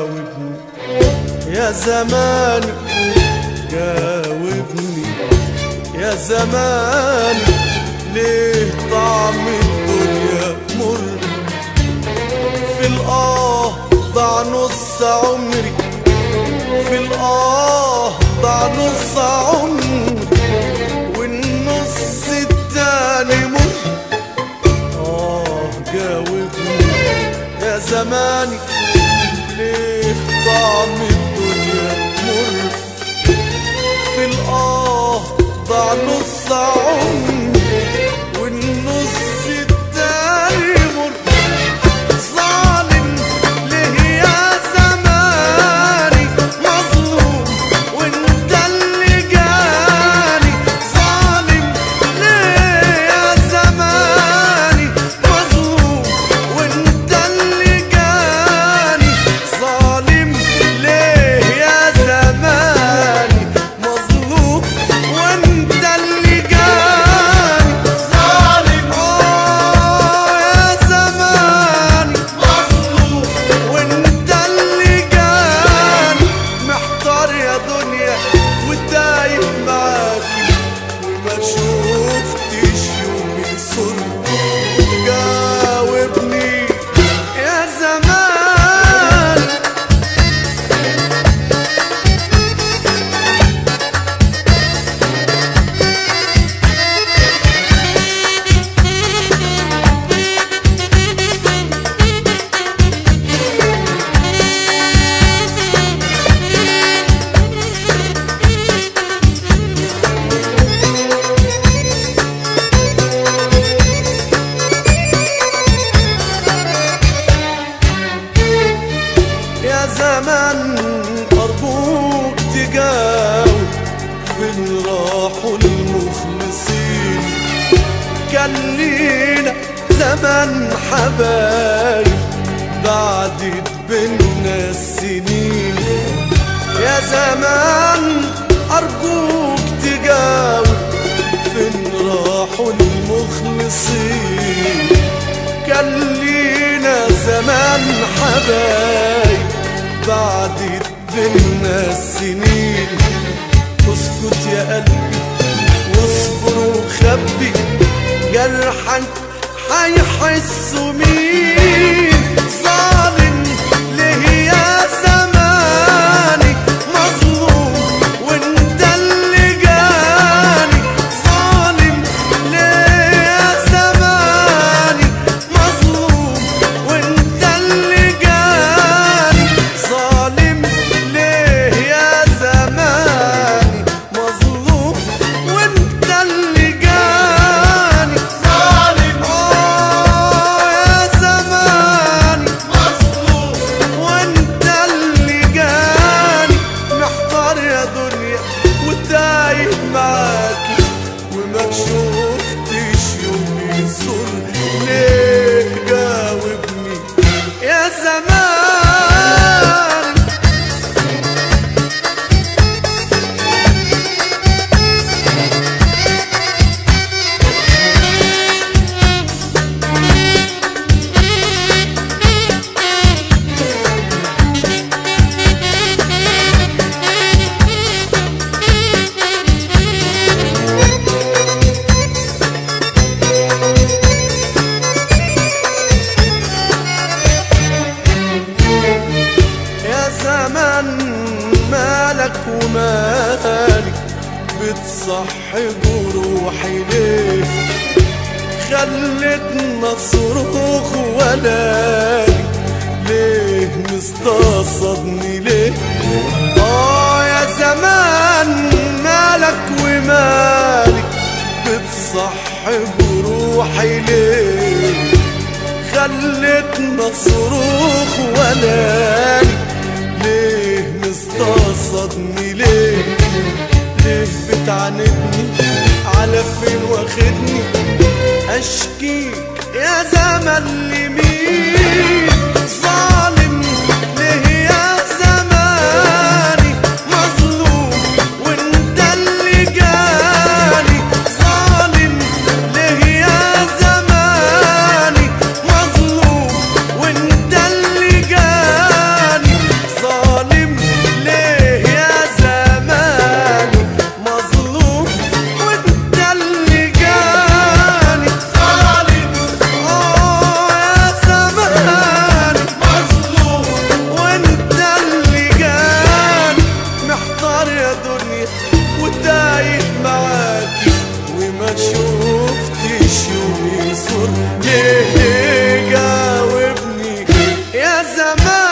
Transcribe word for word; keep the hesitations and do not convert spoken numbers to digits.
جاوبني يا زماني، جاوبني يا زماني، ليه طعم الدنيا مر؟ في الآه ضاع نص عمري، في الآه ضاع نص عمري، والنص التاني مر. آه جاوبني يا زماني، ليه طعم الدنيا مر؟ في الآه ضاع نص عمري، والنص التاني مر. ظالم ليه يا زماني، مظلوم وانت اللي جاني. ظالم ليه يا زماني، مظلوم وانت اللي جاني. ظالم ليه يا زماني، مظلوم وانت اللي جاني. ظالم اه يا زماني، مظلوم وانت اللي جاني. محتار يا دنيا وتايه معاكي، وما شوفتش يوم يسر. جاوبني يا زماني. يا زمان أرجوك تجاوب، فين راحوا المخلصين؟ كان لينا زمان حبايب، بعدت بينا السنين. يا زمان أرجوك تجاوب، فين راحوا المخلصين؟ كان لينا زمان حبايب، بعدت بينا السنين. اسكت يا قلبي واصبر وخبي، جرحك هيحسوا مين؟ ظالم ليه يا زماني، مظلوم وانت اللي جاني. ظالم ليه يا زماني، مظلوم وانت اللي جاني. ظالم ليه يا زماني، مظلوم وانت اللي جاني. ظالم اه يا زماني، مظلوم وانت اللي جاني. محتار يا دنيا وتايه معاكي، وما شوفتش يوم يسر. ليه جاوبني يا زمان. يا زمان مالك ومالي، بتصحي جروحي ليه؟ خلتنا صروخ ولالي، ليه مستصدني ليه؟ اه يا زمان مالك ومالي، بتصحي جروحي ليه؟ خلتنا صروخ ولالي، ليه مستصدني ليه؟ ليه بتعاندني؟ على فين واخدني؟ اشكيك يا زمن لمين؟ ظالم ليه يا زماني، مظلوم وانت اللي جاني. ظالم ليه يا زماني، مظلوم وانت اللي جاني. زمان